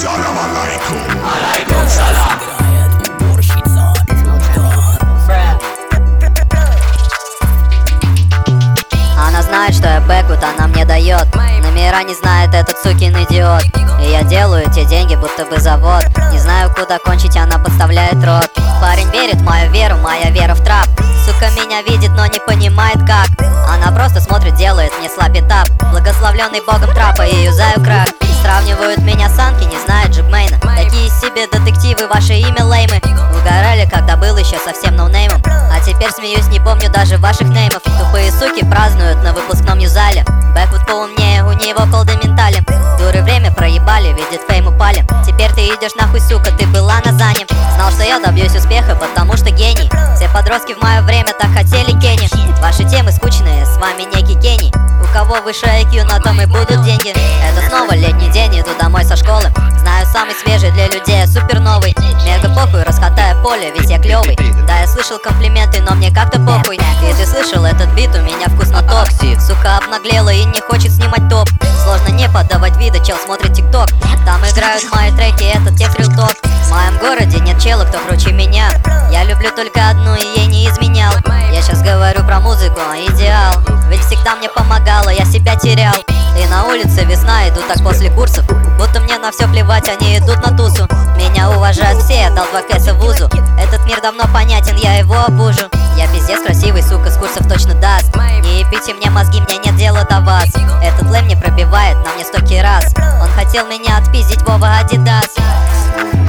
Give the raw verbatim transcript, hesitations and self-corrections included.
Salam alaikum. Алейкум салам. Она знает, что я бэквуд, она мне дает. Номера не знает этот сукин идиот. И я делаю те деньги, будто бы завод. Не знаю, куда кончить, она подставляет рот. Парень верит в мою веру, моя вера в трап. Сука меня видит, но не понимает как. Она просто смотрит, делает мне слабитап. Благословленный богом трапа и юзаю крак. Сравнивают меня с Анки, не знают Джигмейна. Такие себе детективы, ваше имя леймы. Угорали, когда был еще совсем ноунеймом. А теперь смеюсь, не помню даже ваших неймов. Тупые суки празднуют на выпускном юзале. Бэквуд поумнее, у него колды ментали. Дуры время проебали, видит фейм упали. Теперь ты идешь нахуй, сука, ты была на зане. Знал, что я добьюсь успеха, потому что гений. Все подростки в мое время так хотели Кенни. Ваши темы скучные, с вами некий гений. У кого выше ай кью, на том и будут деньги. Это снова летний день, иду домой со школы. Знаю, самый свежий для людей, я супер новый. Мега похуй, раскатаю поле, ведь я клевый. Да, я слышал комплименты, но мне как-то похуй. Если слышал этот бит, у меня вкусно топ. Сука обнаглела и не хочет снимать топ. Сложно не подавать вида, чел смотрит тикток. Там играют мои треки, это тех рилток. В моем городе нет чела, кто круче меня. Я люблю только одну и ей не изменял. Я сейчас говорю про музыку, а идеал. Ведь всегда мне помогала, я себя терял. И на улице весна, иду так после курсов. Будто мне на все плевать, они идут на тусу. Меня уважают все, я дал два кэса в вузу. Этот мир давно понятен, я его обужу. Я пиздец красивый, сука, с курсов точно даст. Не ебите мне мозги, мне нет дела до вас. Этот лэм не пробивает на мне столько раз. Он хотел меня отпиздить, Вова Адидас.